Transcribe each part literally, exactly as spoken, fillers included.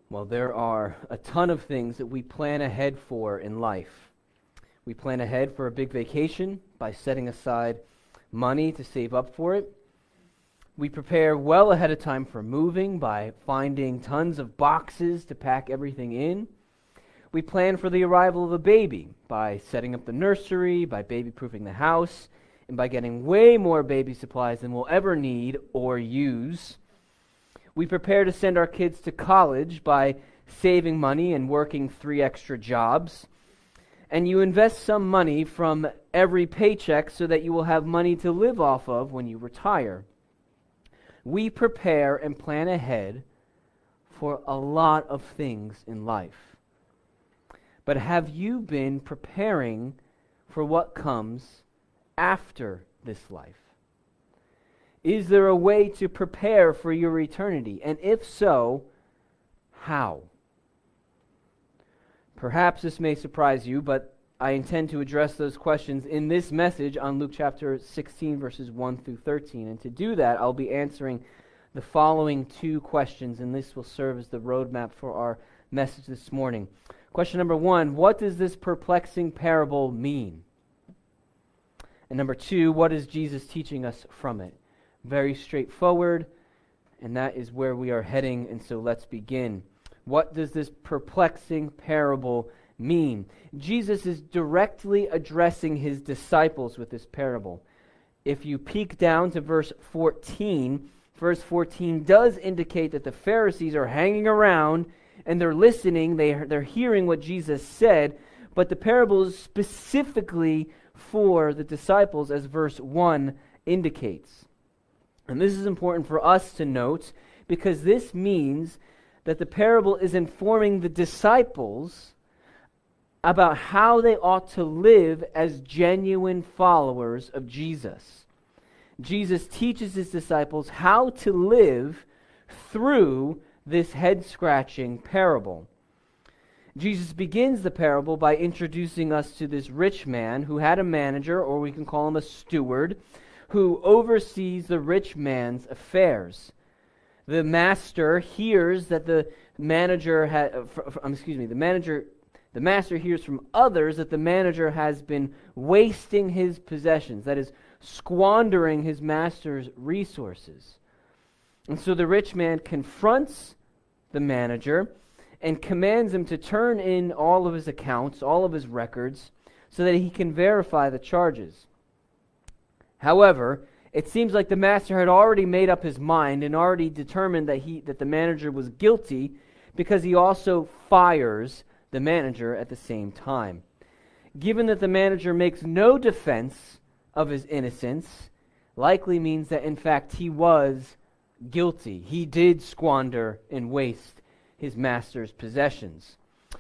Well, there are a ton of things that we plan ahead for in life. We plan ahead for a big vacation by setting aside money to save up for it. We prepare well ahead of time for moving by finding tons of boxes to pack everything in. We plan for the arrival of a baby by setting up the nursery, by baby-proofing the house, and by getting way more baby supplies than we'll ever need or use. We prepare to send our kids to college by saving money and working three extra jobs. And you invest some money from every paycheck so that you will have money to live off of when you retire. We prepare and plan ahead for a lot of things in life. But have you been preparing for what comes after this life? Is there a way to prepare for your eternity? And if so, how? Perhaps this may surprise you, but I intend to address those questions in this message on Luke chapter sixteen, verses one through thirteen. And to do that, I'll be answering the following two questions, and this will serve as the roadmap for our message this morning. Question number one, what does this perplexing parable mean? And number two, what is Jesus teaching us from it? Very straightforward, and that is where we are heading, and so let's begin. What does this perplexing parable mean? Jesus is directly addressing his disciples with this parable. If you peek down to verse fourteen, verse fourteen does indicate that the Pharisees are hanging around and they're listening, they, they're hearing what Jesus said, but the parable is specifically for the disciples, as verse one indicates. And this is important for us to note because this means that the parable is informing the disciples about how they ought to live as genuine followers of Jesus. Jesus teaches his disciples how to live through this head-scratching parable. Jesus begins the parable by introducing us to this rich man who had a manager, or we can call him a steward, who oversees the rich man's affairs. The master hears that the manager had, uh, f- f- excuse me, the manager, the master hears from others that the manager has been wasting his possessions, that is, squandering his master's resources. And so the rich man confronts the manager and commands him to turn in all of his accounts, all of his records, so that he can verify the charges. However, it seems like the master had already made up his mind and already determined that he that the manager was guilty, because he also fires the manager at the same time. Given that the manager makes no defense of his innocence, likely means that in fact he was guilty. He did squander and waste his master's possessions.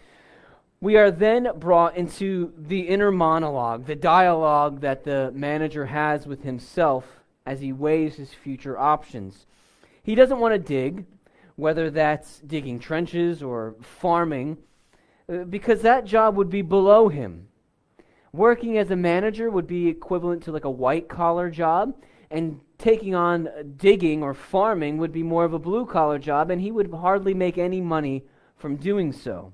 We are then brought into the inner monologue, the dialogue that the manager has with himself as he weighs his future options. He doesn't want to dig, whether that's digging trenches or farming, because that job would be below him. Working as a manager would be equivalent to like a white-collar job, and taking on digging or farming would be more of a blue-collar job, and he would hardly make any money from doing so.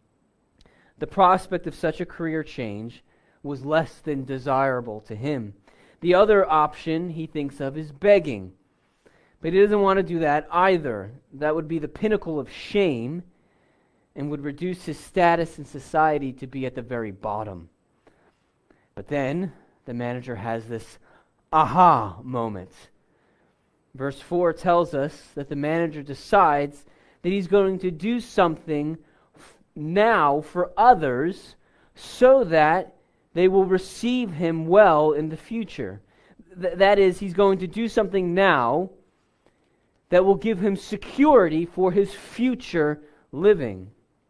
The prospect of such a career change was less than desirable to him. The other option he thinks of is begging. But he doesn't want to do that either. That would be the pinnacle of shame and would reduce his status in society to be at the very bottom. But then the manager has this aha moment. Verse four tells us that the manager decides that he's going to do something now for others so that they will receive him well in the future. Th- that is, he's going to do something now that will give him security for his future living.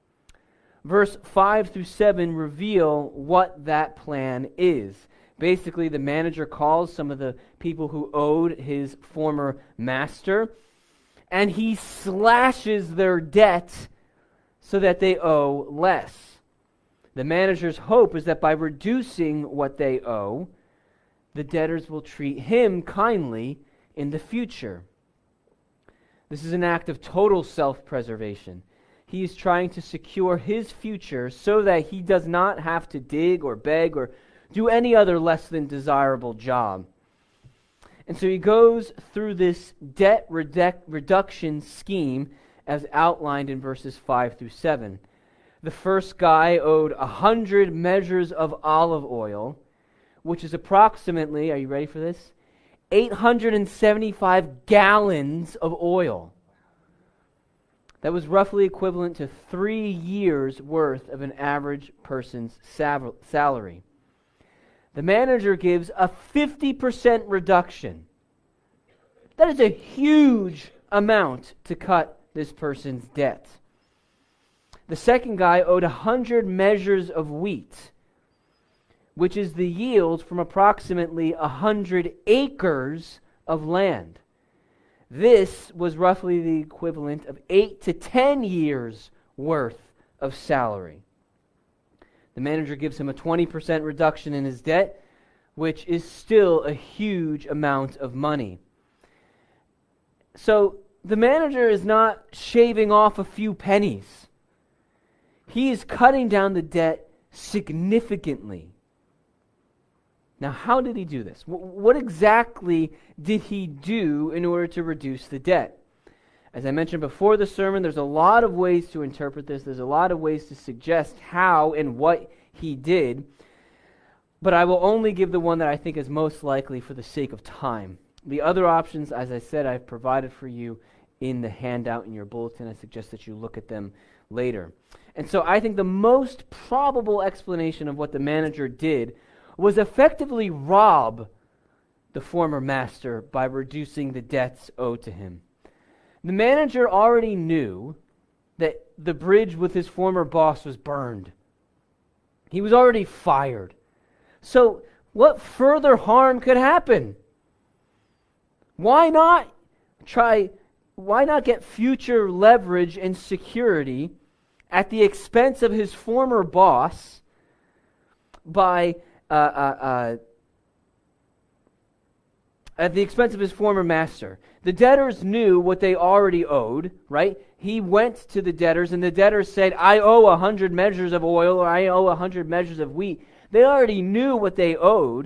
Verse five through seven reveal what that plan is. Basically, the manager calls some of the people who owed his former master, and he slashes their debt so that they owe less. The manager's hope is that by reducing what they owe, the debtors will treat him kindly in the future. This is an act of total self-preservation. he is trying to secure his future so that he does not have to dig or beg or do any other less than desirable job. And so he goes through this debt redu- reduction scheme as outlined in verses five through seven. The first guy owed a hundred measures of olive oil, which is approximately, are you ready for this? eight hundred seventy-five gallons of oil. That was roughly equivalent to three years' worth of an average person's sal- salary. The manager gives a fifty percent reduction. That is a huge amount to cut this person's debt. The second guy owed one hundred measures of wheat, which is the yield from approximately one hundred acres of land. This was roughly the equivalent of eight to ten years worth of salary. The manager gives him a twenty percent reduction in his debt, which is still a huge amount of money. So the manager is not shaving off a few pennies. He is cutting down the debt significantly. Now, how did he do this? What exactly did he do in order to reduce the debt? As I mentioned before the sermon, there's a lot of ways to interpret this. There's a lot of ways to suggest how and what he did. But I will only give the one that I think is most likely for the sake of time. The other options, as I said, I've provided for you in the handout in your bulletin. I suggest that you look at them later. And so I think the most probable explanation of what the manager did was effectively rob the former master by reducing the debts owed to him. The manager already knew that the bridge with his former boss was burned. He was already fired. So what further harm could happen? Why not try, why not get future leverage and security at the expense of his former boss by uh, uh, uh, at the expense of his former master? The debtors knew what they already owed, right? He went to the debtors, and the debtors said, I owe a hundred measures of oil, or I owe a hundred measures of wheat. They already knew what they owed,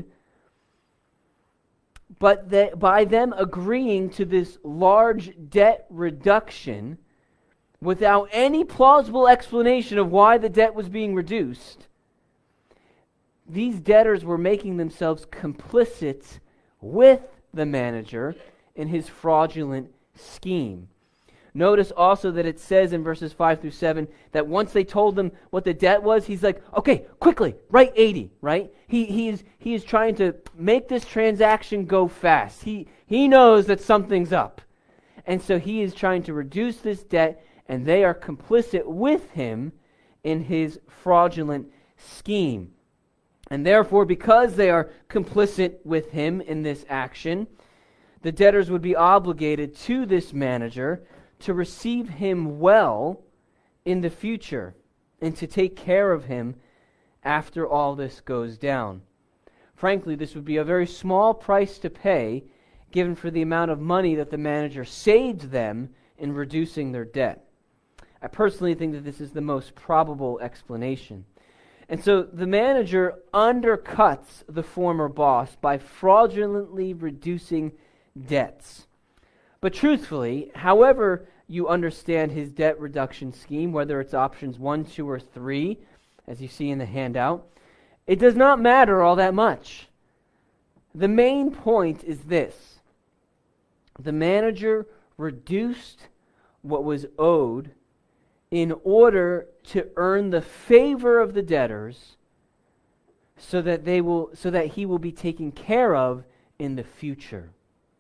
but they, by them agreeing to this large debt reduction, without any plausible explanation of why the debt was being reduced, these debtors were making themselves complicit with the manager in his fraudulent scheme. Notice also that it says in verses five through seven that once they told him what the debt was, he's like, okay, quickly, write eighty, right? He, he, is, he is trying to make this transaction go fast. He, he knows that something's up. And so he is trying to reduce this debt, and they are complicit with him in his fraudulent scheme. And therefore, because they are complicit with him in this action, the debtors would be obligated to this manager to receive him well in the future and to take care of him after all this goes down. Frankly, this would be a very small price to pay given for the amount of money that the manager saved them in reducing their debt. I personally think that this is the most probable explanation. And so the manager undercuts the former boss by fraudulently reducing debts. But truthfully, however you understand his debt reduction scheme, whether it's options one, two, or three, as you see in the handout, it does not matter all that much. The main point is this: the manager reduced what was owed in order to earn the favor of the debtors so that they will so that he will be taken care of in the future.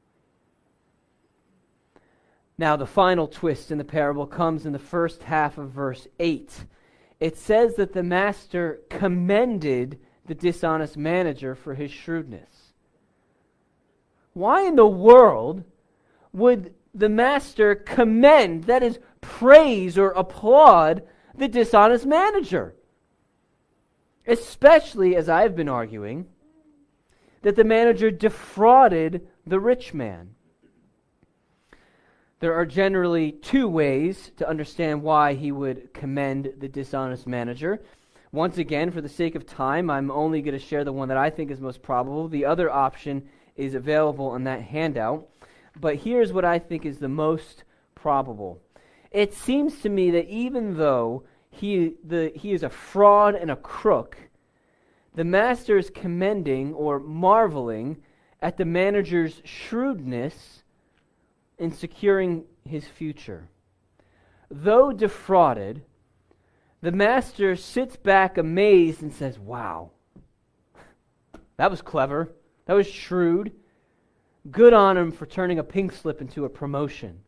Now, the final twist in the parable comes in the first half of verse eight. It says that the master commended the dishonest manager for his shrewdness. Why in the world would the master commend, that is, praise or applaud, the dishonest manager? Especially, as I've been arguing, that the manager defrauded the rich man. There are generally two ways to understand why he would commend the dishonest manager. Once again, for the sake of time, I'm only going to share the one that I think is most probable. The other option is available in that handout. But here's what I think is the most probable. It seems to me that even though he, the, he is a fraud and a crook, the master is commending or marveling at the manager's shrewdness in securing his future. Though defrauded, the master sits back amazed and says, wow, that was clever. That was shrewd. Good on him for turning a pink slip into a promotion.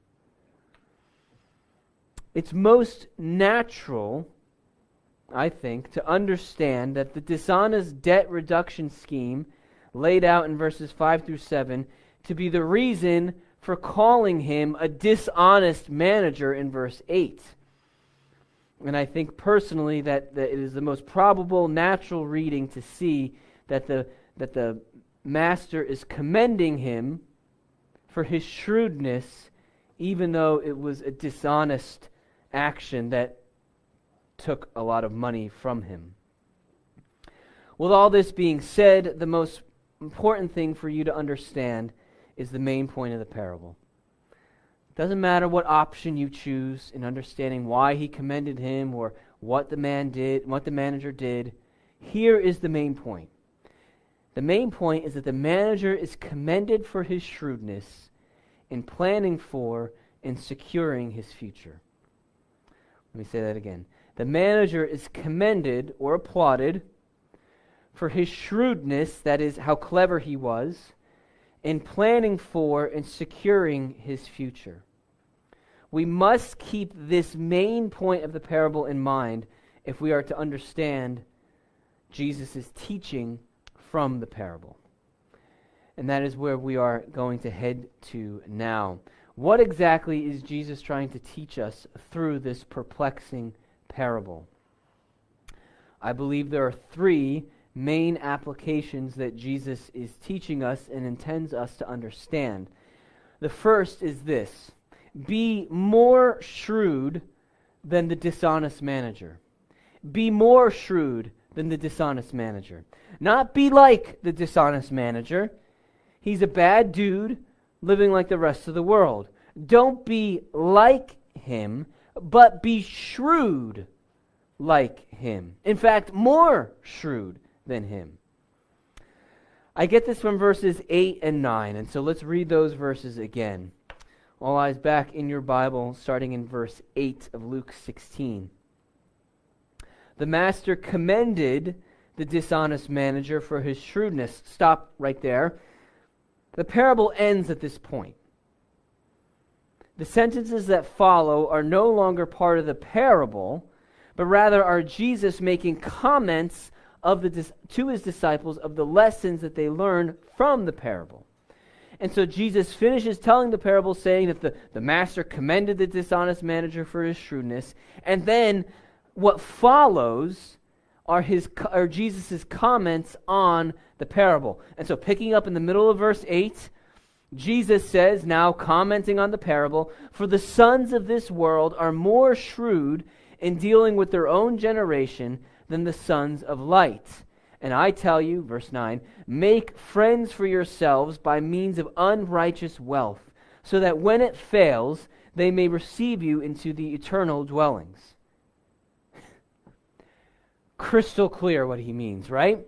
It's most natural, I think, to understand that the dishonest debt reduction scheme laid out in verses five through seven to be the reason for calling him a dishonest manager in verse eight. And I think personally that, that it is the most probable, natural reading to see that the, that the master is commending him for his shrewdness, even though it was a dishonest action that took a lot of money from him. With all this being said, the most important thing for you to understand is the main point of the parable. It doesn't matter what option you choose in understanding why he commended him or what the man did, what the manager did. Here is the main point. The main point is that the manager is commended for his shrewdness in planning for and securing his future. Let me say that again. The manager is commended or applauded for his shrewdness, that is, how clever he was, in planning for and securing his future. We must keep this main point of the parable in mind if we are to understand Jesus' teaching from the parable. And that is where we are going to head to now. What exactly is Jesus trying to teach us through this perplexing parable? I believe there are three main applications that Jesus is teaching us and intends us to understand. The first is this: be more shrewd than the dishonest manager. Be more shrewd than the dishonest manager. Not be like the dishonest manager. He's a bad dude living like the rest of the world. Don't be like him, but be shrewd like him. In fact, more shrewd than him. I get this from verses eight and nine, and so let's read those verses again. All eyes back in your Bible, starting in verse eight of Luke sixteen. The master commended the dishonest manager for his shrewdness. Stop right there. The parable ends at this point. The sentences that follow are no longer part of the parable, but rather are Jesus making comments of the dis- to his disciples of the lessons that they learned from the parable. And so Jesus finishes telling the parable, saying that the, the master commended the dishonest manager for his shrewdness, and then what follows are his are Jesus' comments on the parable. And so picking up in the middle of verse eight, Jesus says, now commenting on the parable, "For the sons of this world are more shrewd in dealing with their own generation than the sons of light. And I tell you," verse nine, "make friends for yourselves by means of unrighteous wealth, so that when it fails, they may receive you into the eternal dwellings." Crystal clear what he means, right?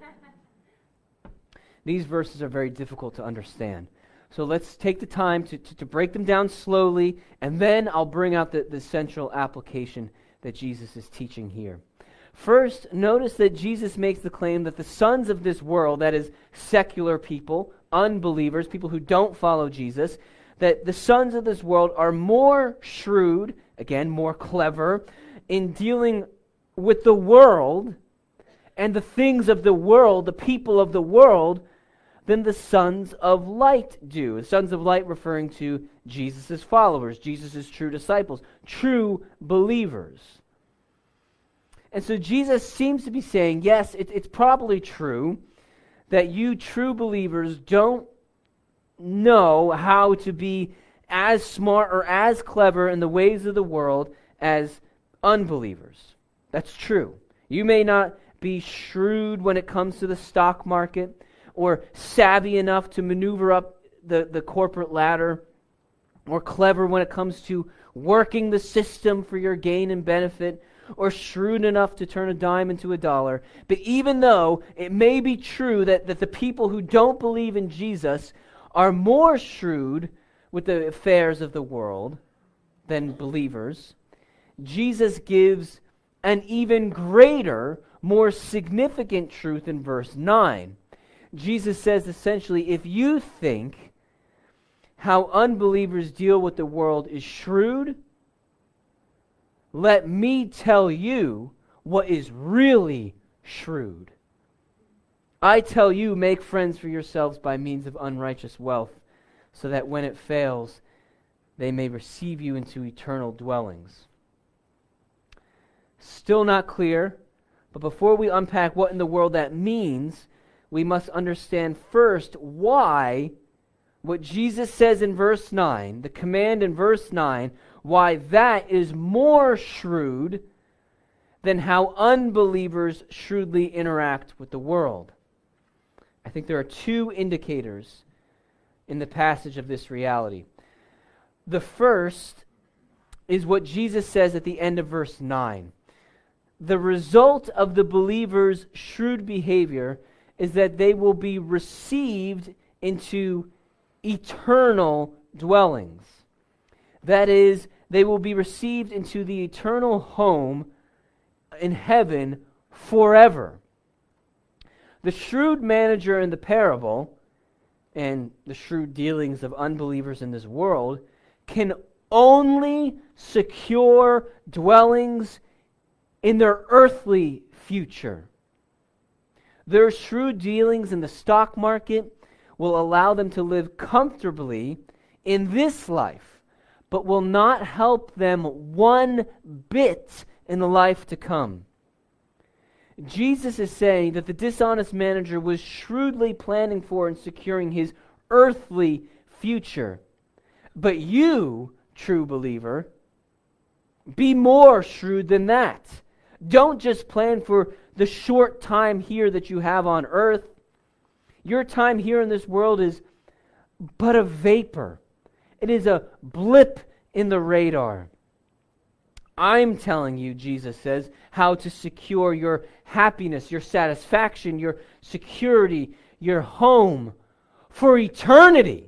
These verses are very difficult to understand. So let's take the time to, to, to break them down slowly, and then I'll bring out the, the central application that Jesus is teaching here. First, notice that Jesus makes the claim that the sons of this world, that is, secular people, unbelievers, people who don't follow Jesus, that the sons of this world are more shrewd, again, more clever, in dealing with the world and the things of the world, the people of the world, than the sons of light do. The sons of light referring to Jesus' followers, Jesus' true disciples, true believers. And so Jesus seems to be saying, yes, it, it's probably true that you true believers don't know how to be as smart or as clever in the ways of the world as unbelievers. That's true. You may not be shrewd when it comes to the stock market or savvy enough to maneuver up the, the corporate ladder or clever when it comes to working the system for your gain and benefit or shrewd enough to turn a dime into a dollar. But even though it may be true that, that the people who don't believe in Jesus are more shrewd with the affairs of the world than believers, Jesus gives an even greater, more significant truth in verse nine. Jesus says essentially, if you think how unbelievers deal with the world is shrewd, let me tell you what is really shrewd. I tell you, make friends for yourselves by means of unrighteous wealth, so that when it fails, they may receive you into eternal dwellings. Still not clear, but before we unpack what in the world that means, we must understand first why what Jesus says in verse nine, the command in verse nine, why that is more shrewd than how unbelievers shrewdly interact with the world. I think there are two indicators in the passage of this reality. The first is what Jesus says at the end of verse nine. The result of the believer's shrewd behavior is that they will be received into eternal dwellings. That is, they will be received into the eternal home in heaven forever. The shrewd manager in the parable and the shrewd dealings of unbelievers in this world can only secure dwellings in their earthly future. Their shrewd dealings in the stock market will allow them to live comfortably in this life, but will not help them one bit in the life to come. Jesus is saying that the dishonest manager was shrewdly planning for and securing his earthly future. But you, true believer, be more shrewd than that. Don't just plan for the short time here that you have on earth. Your time here in this world is but a vapor. It is a blip in the radar. I'm telling you, Jesus says, how to secure your happiness, your satisfaction, your security, your home for eternity.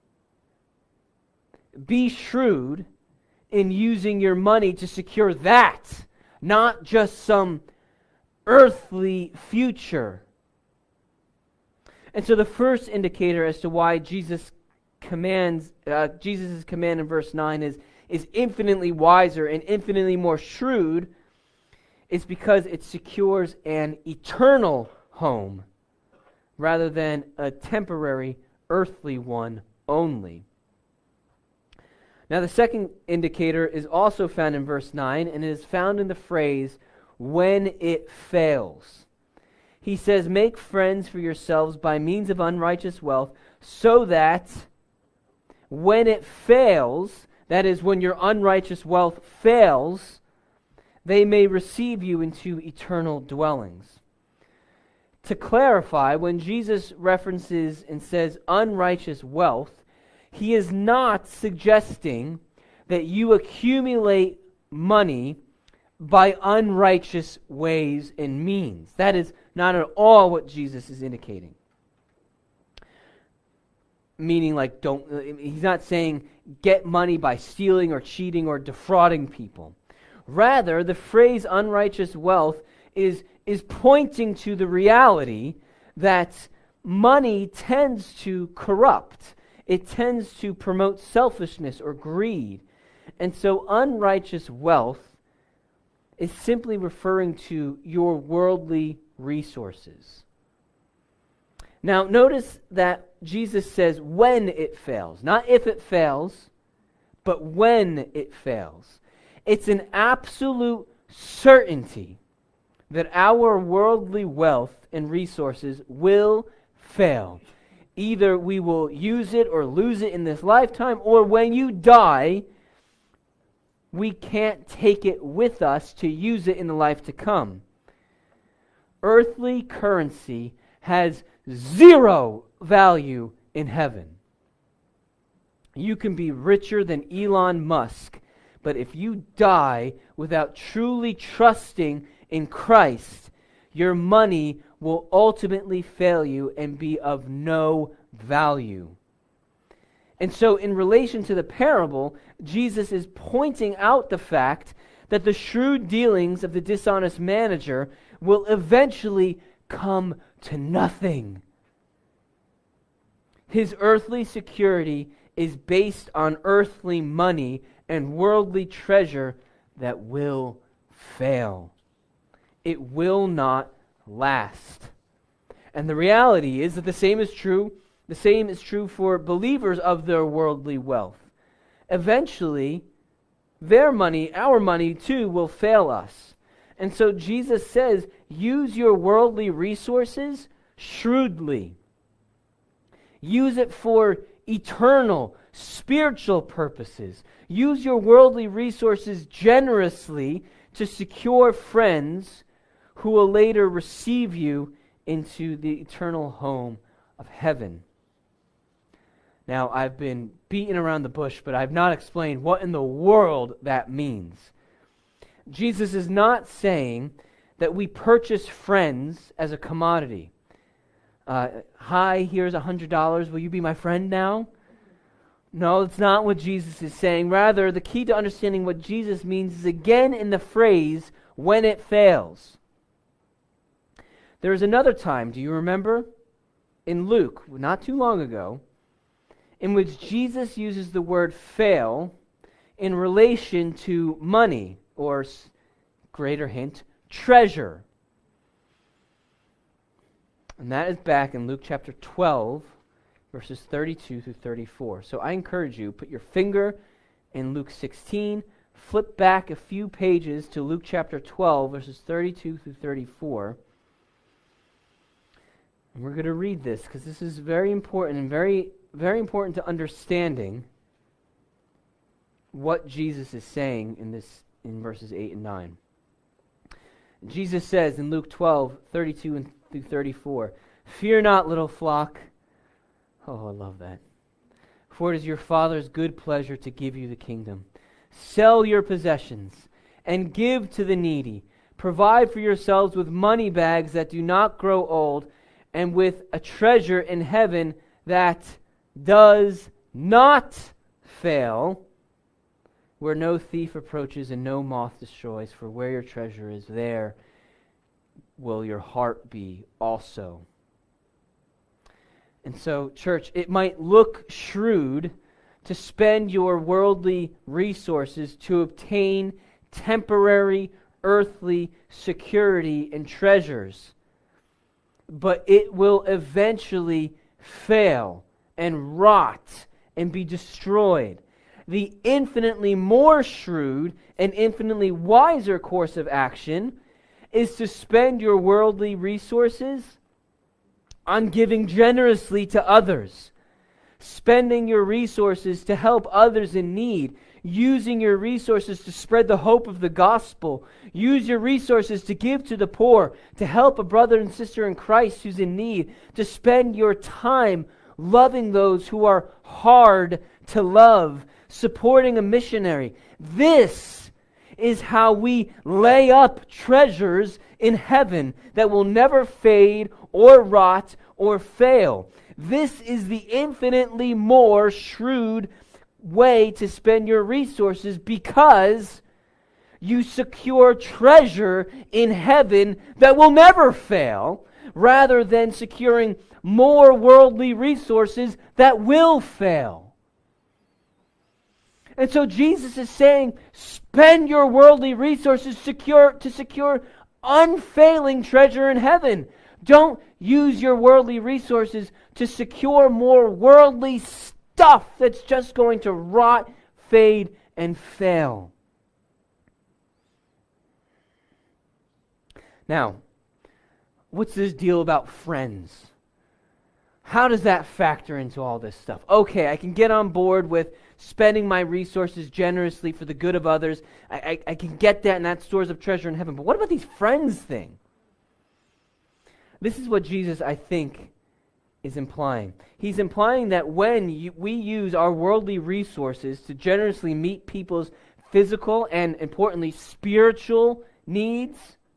Be shrewd in using your money to secure that, not just some earthly future. And so the first indicator as to why Jesus commands, uh, Jesus' command in verse nine is, is infinitely wiser and infinitely more shrewd is because it secures an eternal home rather than a temporary earthly one only. Now the second indicator is also found in verse nine and is found in the phrase, when it fails. He says, make friends for yourselves by means of unrighteous wealth, so that when it fails, that is, when your unrighteous wealth fails, they may receive you into eternal dwellings. To clarify, when Jesus references and says unrighteous wealth, he is not suggesting that you accumulate money by unrighteous ways and means. That is not at all what Jesus is indicating. Meaning, like, don't, he's not saying get money by stealing or cheating or defrauding people. Rather, the phrase unrighteous wealth is, is pointing to the reality that money tends to corrupt. It tends to promote selfishness or greed. And so unrighteous wealth is simply referring to your worldly resources. Now, notice that Jesus says when it fails. Not if it fails, but when it fails. It's an absolute certainty that our worldly wealth and resources will fail. either we will use it or lose it in this lifetime, or when you die, we can't take it with us to use it in the life to come. Earthly currency has zero value in heaven. You can be richer than Elon Musk, but if you die without truly trusting in Christ, your money will ultimately fail you and be of no value. And so in relation to the parable, Jesus is pointing out the fact that the shrewd dealings of the dishonest manager will eventually come to nothing. His earthly security is based on earthly money and worldly treasure that will fail. It will not last. And the reality is that the same is true, the same is true for believers of their worldly wealth. Eventually, their money, our money too, will fail us. And so Jesus says, use your worldly resources shrewdly. Use it for eternal, spiritual purposes. Use your worldly resources generously to secure friends who will later receive you into the eternal home of heaven. Now, I've been beating around the bush, but I've not explained what in the world that means. Jesus is not saying that we purchase friends as a commodity. Uh, hi, here's one hundred dollars. Will you be my friend now? No, it's not what Jesus is saying. Rather, the key to understanding what Jesus means is again in the phrase, when it fails. There is another time, do you remember? In Luke, not too long ago, in which Jesus uses the word fail in relation to money, or greater hint, treasure. And that is back in Luke chapter twelve, verses thirty-two through thirty-four. So I encourage you, put your finger in Luke sixteen, flip back a few pages to Luke chapter twelve, verses thirty-two through thirty-four. And we're going to read this because this is very important and very, very important to understanding what Jesus is saying in this in verses eight and nine. Jesus says in Luke twelve, thirty-two and through thirty-four, "Fear not, little flock." Oh, I love that. "For it is your Father's good pleasure to give you the kingdom. Sell your possessions and give to the needy. Provide for yourselves with money bags that do not grow old, and with a treasure in heaven that does not fail, where no thief approaches and no moth destroys. For where your treasure is, there will your heart be also." And so, church, it might look shrewd to spend your worldly resources to obtain temporary earthly security and treasures, but it will eventually fail and rot and be destroyed. The infinitely more shrewd and infinitely wiser course of action is to spend your worldly resources on giving generously to others, spending your resources to help others in need, using your resources to spread the hope of the gospel, use your resources to give to the poor, to help a brother and sister in Christ who's in need, to spend your time loving those who are hard to love, supporting a missionary. This is how we lay up treasures in heaven that will never fade or rot or fail. This is the infinitely more shrewd way to spend your resources, because you secure treasure in heaven that will never fail, rather than securing more worldly resources that will fail. And so Jesus is saying, spend your worldly resources secure to secure unfailing treasure in heaven. Don't use your worldly resources to secure more worldly stuff that's just going to rot, fade, and fail. Now, what's this deal about friends? how does that factor into all this stuff? Okay, I can get on board with spending my resources generously for the good of others. I, I, I can get that, and that stores up treasure in heaven. But what about these friends thing? This is what Jesus, I think, is implying. He's implying that when you, we use our worldly resources to generously meet people's physical and, importantly, spiritual needs,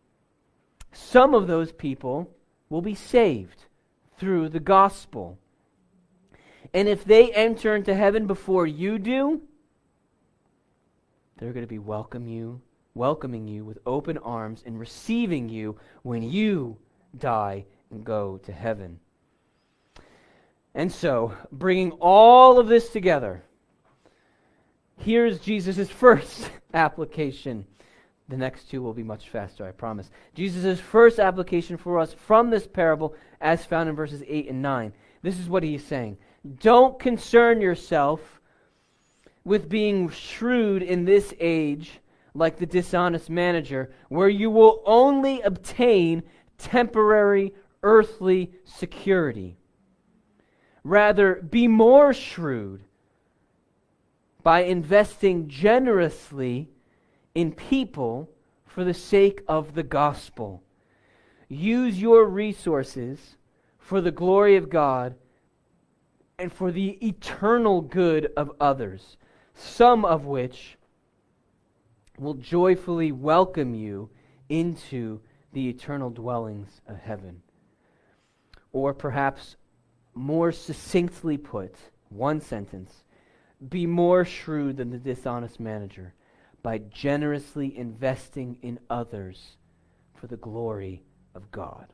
some of those people will be saved through the gospel. And if they enter into heaven before you do, they're going to be welcome you, welcoming you with open arms and receiving you when you die and go to heaven. And so, bringing all of this together, here's Jesus' first application. The next two will be much faster, I promise. Jesus' first application for us from this parable, as found in verses eight and nine. This is what he is saying. Don't concern yourself with being shrewd in this age, like the dishonest manager, where you will only obtain temporary earthly security. Rather, be more shrewd by investing generously in people for the sake of the gospel. Use your resources for the glory of God and for the eternal good of others, some of which will joyfully welcome you into the eternal dwellings of heaven. Or perhaps more succinctly put, one sentence, be more shrewd than the dishonest manager by generously investing in others for the glory of God.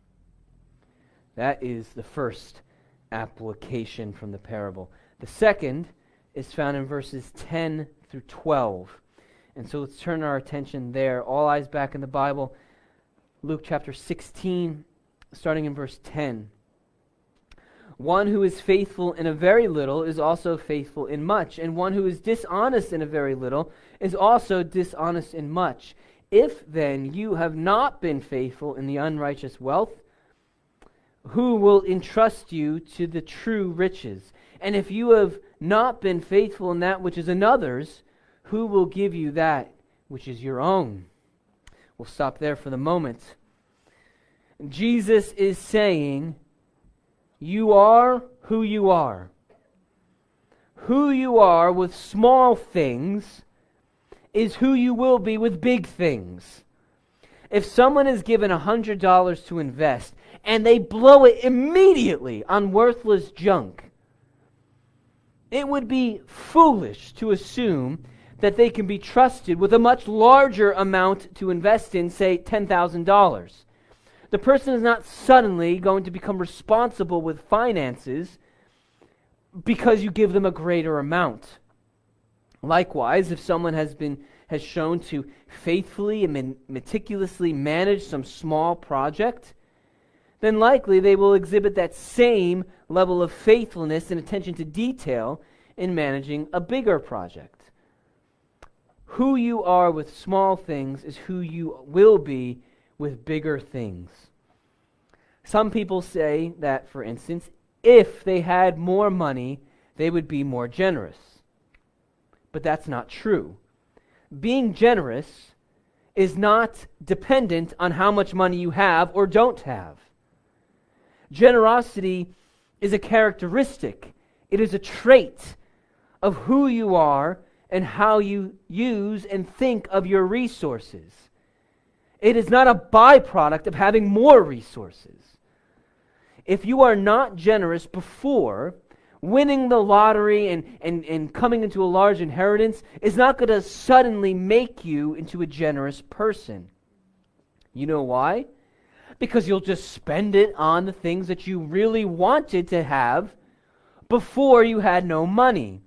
That is the first application from the parable. The second is found in verses ten through twelve. And so let's turn our attention there. All eyes back in the Bible. Luke chapter sixteen, starting in verse ten. One who is faithful in a very little is also faithful in much, and one who is dishonest in a very little is also dishonest in much. If then you have not been faithful in the unrighteous wealth, who will entrust you to the true riches? And if you have not been faithful in that which is another's, who will give you that which is your own? We'll stop there for the moment. Jesus is saying, you are who you are. Who you are with small things is who you will be with big things. If someone is given one hundred dollars to invest and they blow it immediately on worthless junk, it would be foolish to assume that they can be trusted with a much larger amount to invest in, say ten thousand dollars. The person is not suddenly going to become responsible with finances because you give them a greater amount. Likewise, if someone has been has shown to faithfully and meticulously manage some small project, then likely they will exhibit that same level of faithfulness and attention to detail in managing a bigger project. Who you are with small things is who you will be with bigger things. Some people say that, for instance, if they had more money, they would be more generous. But that's not true. Being generous is not dependent on how much money you have or don't have. Generosity is a characteristic. It is a trait of who you are and how you use and think of your resources. It is not a byproduct of having more resources. If you are not generous before, winning the lottery and, and, and coming into a large inheritance is not going to suddenly make you into a generous person. You know why? Because you'll just spend it on the things that you really wanted to have before you had no money.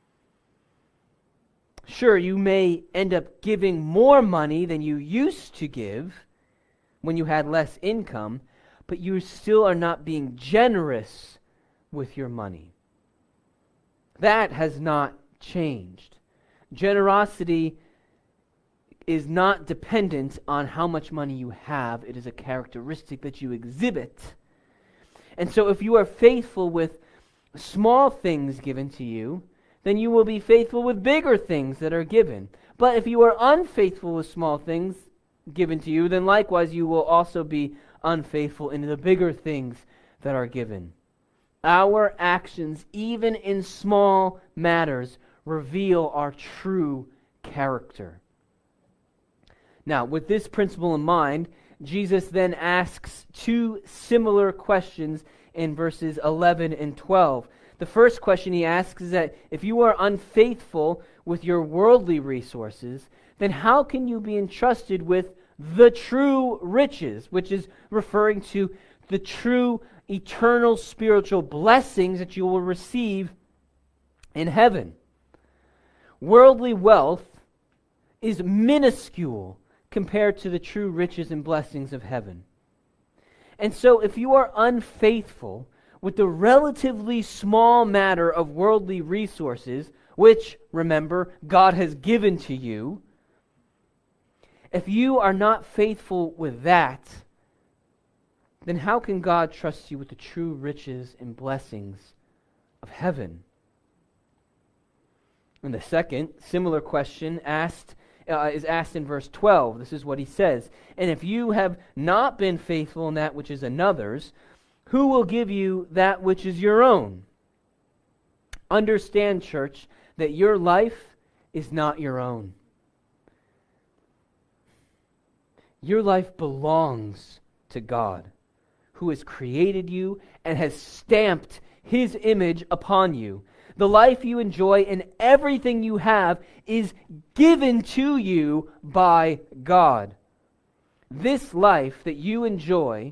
Sure, you may end up giving more money than you used to give when you had less income, but you still are not being generous with your money. That has not changed. Generosity is not dependent on how much money you have. It is a characteristic that you exhibit. And so if you are faithful with small things given to you, then you will be faithful with bigger things that are given. But if you are unfaithful with small things given to you, then likewise you will also be unfaithful in the bigger things that are given. Our actions, even in small matters, reveal our true character. Now, with this principle in mind, Jesus then asks two similar questions in verses eleven and twelve. The first question he asks is that if you are unfaithful with your worldly resources, then how can you be entrusted with the true riches, which is referring to the true eternal spiritual blessings that you will receive in heaven? Worldly wealth is minuscule compared to the true riches and blessings of heaven. And so if you are unfaithful with the relatively small matter of worldly resources, which, remember, God has given to you, if you are not faithful with that, then how can God trust you with the true riches and blessings of heaven? And the second, similar question asked uh, is asked in verse twelve. This is what he says. And if you have not been faithful in that which is another's, who will give you that which is your own? Understand, church, that your life is not your own. Your life belongs to God, who has created you and has stamped His image upon you. The life you enjoy and everything you have is given to you by God. This life that you enjoy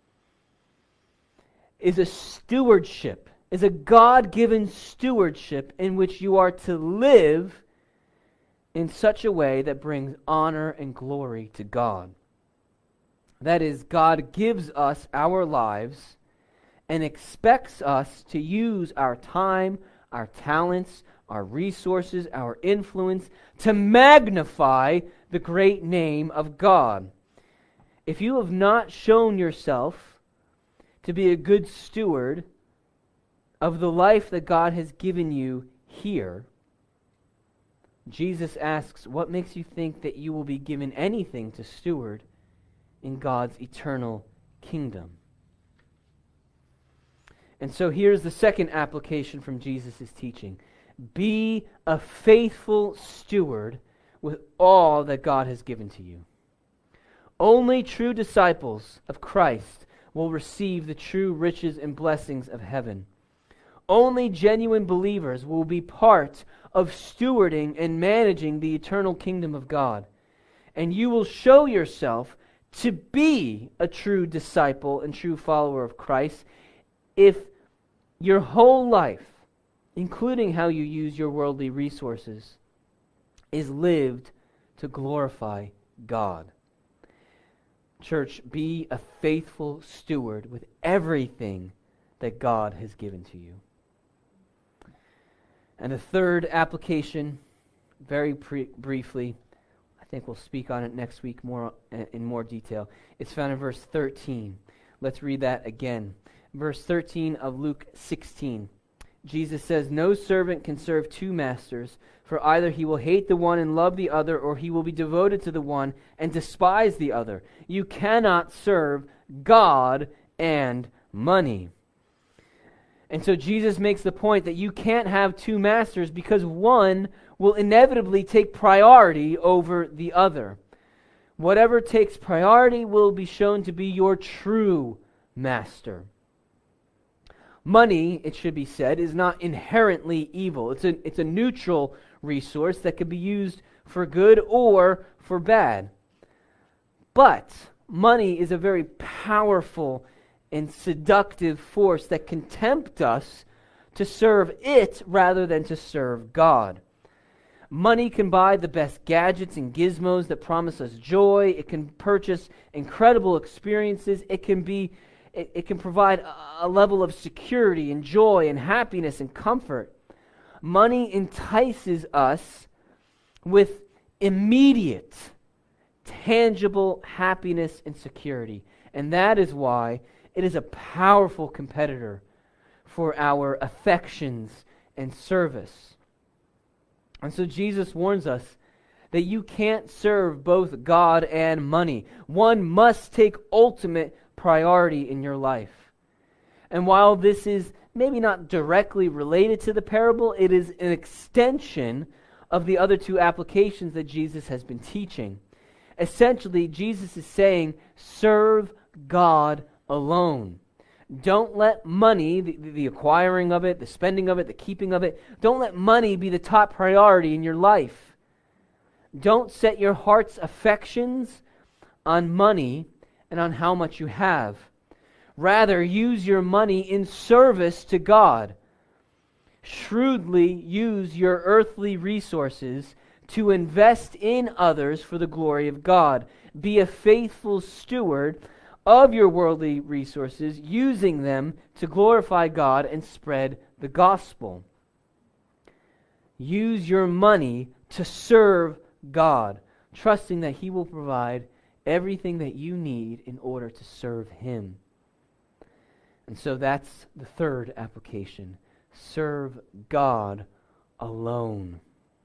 is a stewardship, is a God-given stewardship in which you are to live in such a way that brings honor and glory to God. That is, God gives us our lives and expects us to use our time, our talents, our resources, our influence to magnify the great name of God. If you have not shown yourself to be a good steward of the life that God has given you here, Jesus asks, what makes you think that you will be given anything to steward in God's eternal kingdom? And so here's the second application from Jesus' teaching. Be a faithful steward with all that God has given to you. Only true disciples of Christ will receive the true riches and blessings of heaven. Only genuine believers will be part of stewarding and managing the eternal kingdom of God. And you will show yourself to be a true disciple and true follower of Christ if your whole life, including how you use your worldly resources, is lived to glorify God. Church, be a faithful steward with everything that God has given to you. And the third application, very pre- briefly, I think we'll speak on it next week more in more detail. It's found in verse thirteen. Let's read that again. Verse thirteen of Luke sixteen. Jesus says, "No servant can serve two masters, for either he will hate the one and love the other, or he will be devoted to the one and despise the other. You cannot serve God and money." And so Jesus makes the point that you can't have two masters because one will inevitably take priority over the other. Whatever takes priority will be shown to be your true master. Money, it should be said, is not inherently evil. It's a, it's a neutral resource that can be used for good or for bad. But money is a very powerful and seductive force that can tempt us to serve it rather than to serve God. Money can buy the best gadgets and gizmos that promise us joy. It can purchase incredible experiences. It can be It, it can provide a, a level of security and joy and happiness and comfort. Money entices us with immediate, tangible happiness and security. And that is why it is a powerful competitor for our affections and service. And so Jesus warns us that you can't serve both God and money. One must take ultimate priority in your life. And while this is maybe not directly related to the parable, it is an extension of the other two applications that Jesus has been teaching. Essentially, Jesus is saying, serve God alone. Don't let money, the, the acquiring of it, the spending of it, the keeping of it, don't let money be the top priority in your life. Don't set your heart's affections on money and on how much you have. Rather, use your money in service to God. Shrewdly use your earthly resources to invest in others for the glory of God. Be a faithful steward of your worldly resources, using them to glorify God and spread the gospel. Use your money to serve God, trusting that He will provide everything that you need in order to serve Him. And so that's the third application. Serve God alone.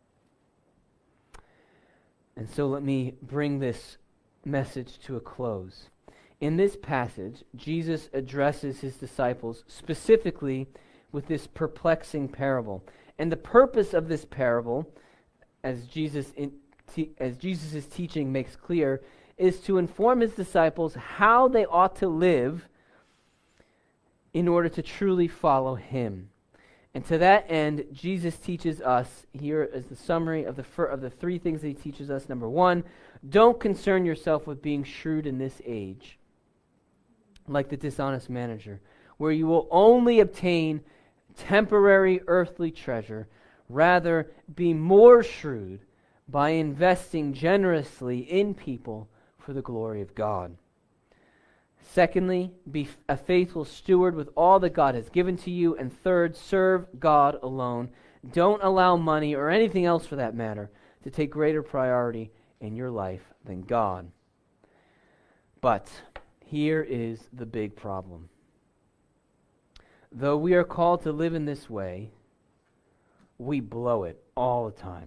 And so let me bring this message to a close. In this passage, Jesus addresses His disciples specifically with this perplexing parable. And the purpose of this parable, as Jesus in, te- as Jesus' teaching makes clear, is to inform His disciples how they ought to live in order to truly follow Him. And to that end, Jesus teaches us, here is the summary of the fir- of the three things that He teaches us. Number one, don't concern yourself with being shrewd in this age, like the dishonest manager, where you will only obtain temporary earthly treasure. Rather, be more shrewd by investing generously in people for the glory of God. Secondly, be a faithful steward with all that God has given to you. And third, serve God alone. Don't allow money, or anything else for that matter, to take greater priority in your life than God. But here is the big problem. Though we are called to live in this way, we blow it all the time.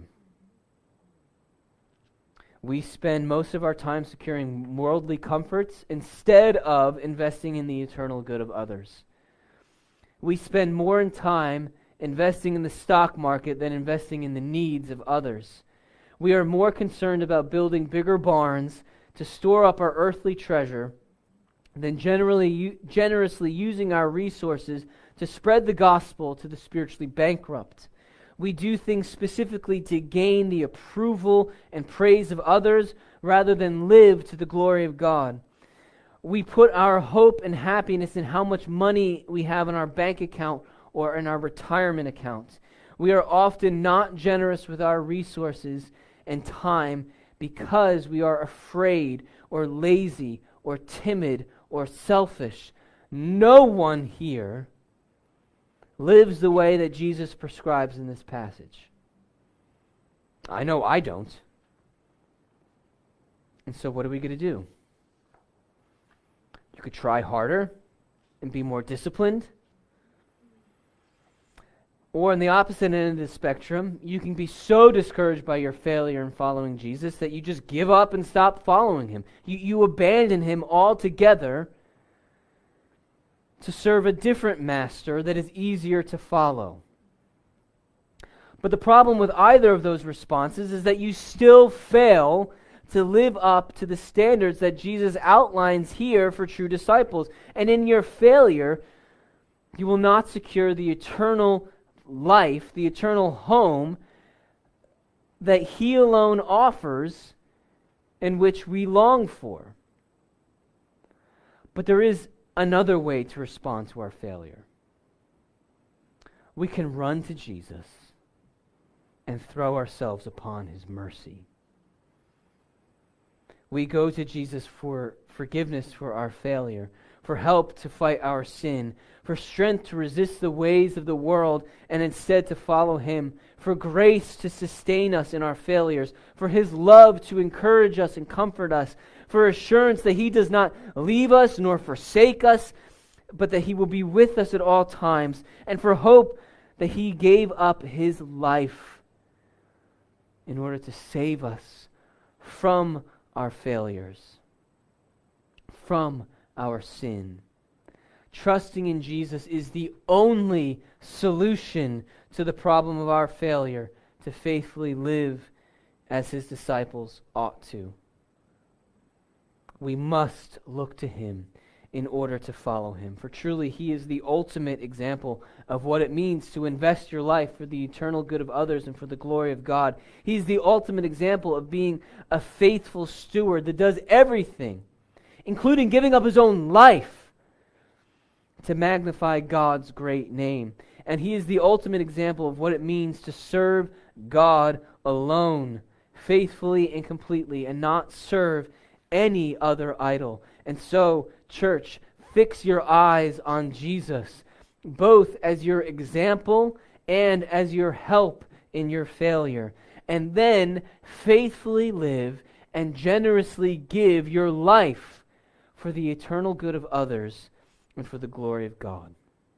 We spend most of our time securing worldly comforts instead of investing in the eternal good of others. We spend more in time investing in the stock market than investing in the needs of others. We are more concerned about building bigger barns to store up our earthly treasure than generally generously using our resources to spread the gospel to the spiritually bankrupt. We do things specifically to gain the approval and praise of others rather than live to the glory of God. We put our hope and happiness in how much money we have in our bank account or in our retirement account. We are often not generous with our resources and time because we are afraid or lazy or timid or selfish. No one here lives the way that Jesus prescribes in this passage. I know I don't. And so what are we going to do? You could try harder and be more disciplined. Or on the opposite end of the spectrum, you can be so discouraged by your failure in following Jesus that you just give up and stop following Him. You, you abandon Him altogether to serve a different master that is easier to follow. But the problem with either of those responses is that you still fail to live up to the standards that Jesus outlines here for true disciples. And in your failure, you will not secure the eternal life, the eternal home that He alone offers and which we long for. But there is another way to respond to our failure. We can run to Jesus and throw ourselves upon His mercy. We go to Jesus for forgiveness for our failure, for help to fight our sin, for strength to resist the ways of the world and instead to follow Him, for grace to sustain us in our failures, for His love to encourage us and comfort us, for assurance that He does not leave us nor forsake us, but that he will be with us at all times, and for hope that he gave up his life in order to save us from our failures, from our sin. Trusting in Jesus is the only solution to the problem of our failure to faithfully live as his disciples ought to. We must look to him in order to follow him, for truly he is the ultimate example of what it means to invest your life for the eternal good of others and for the glory of God. He's the ultimate example of being a faithful steward that does everything, including giving up his own life, to magnify God's great name. And he is the ultimate example of what it means to serve God alone, faithfully and completely, and not serve any other idol. And so, church, fix your eyes on Jesus, both as your example and as your help in your failure. And then faithfully live and generously give your life for the eternal good of others and for the glory of God.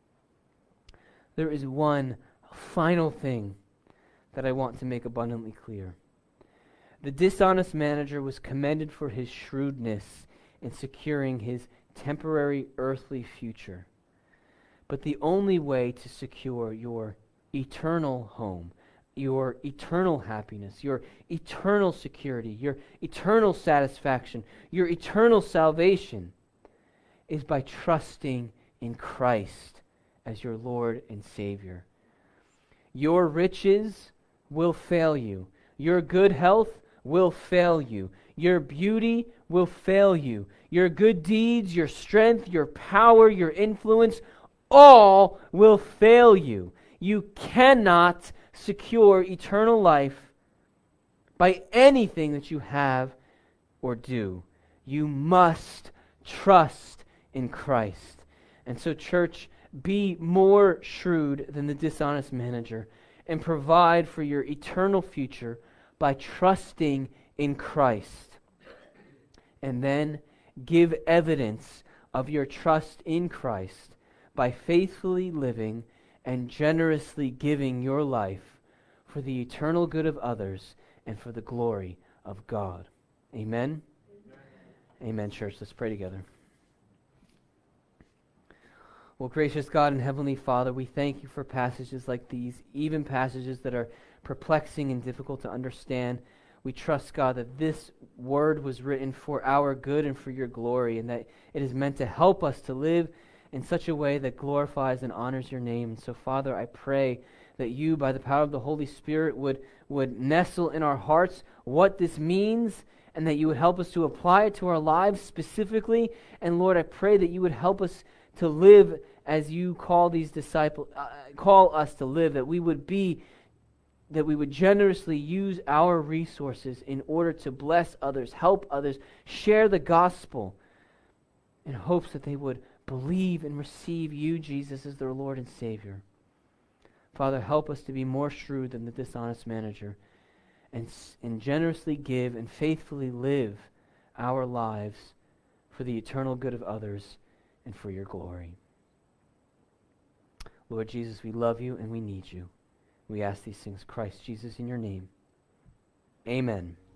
There is one final thing that I want to make abundantly clear. The dishonest manager was commended for his shrewdness in securing his temporary earthly future. But the only way to secure your eternal home, your eternal happiness, your eternal security, your eternal satisfaction, your eternal salvation is by trusting in Christ as your Lord and Savior. Your riches will fail you. Your good health will fail you. Your beauty will fail you. Your good deeds, your strength, your power, your influence, all will fail you. You cannot secure eternal life by anything that you have or do. You must trust in Christ. And so, church, be more shrewd than the dishonest manager and provide for your eternal future by trusting in Christ. And then give evidence of your trust in Christ by faithfully living and generously giving your life for the eternal good of others and for the glory of God. Amen? Amen, Amen, church. Let's pray together. Well, gracious God and Heavenly Father, we thank you for passages like these, even passages that are perplexing and difficult to understand. We trust, God, that this word was written for our good and for your glory, and that it is meant to help us to live in such a way that glorifies and honors your name. And so, Father, I pray that you, by the power of the Holy Spirit, would, would nestle in our hearts what this means, and that you would help us to apply it to our lives specifically. And Lord, I pray that you would help us to live as you call these disciples, uh, call us to live, that we would be, that we would generously use our resources in order to bless others, help others, share the gospel in hopes that they would believe and receive you, Jesus, as their Lord and Savior. Father, help us to be more shrewd than the dishonest manager and, and generously give and faithfully live our lives for the eternal good of others and for your glory. Lord Jesus, we love you and we need you. We ask these things, Christ Jesus, in your name. Amen.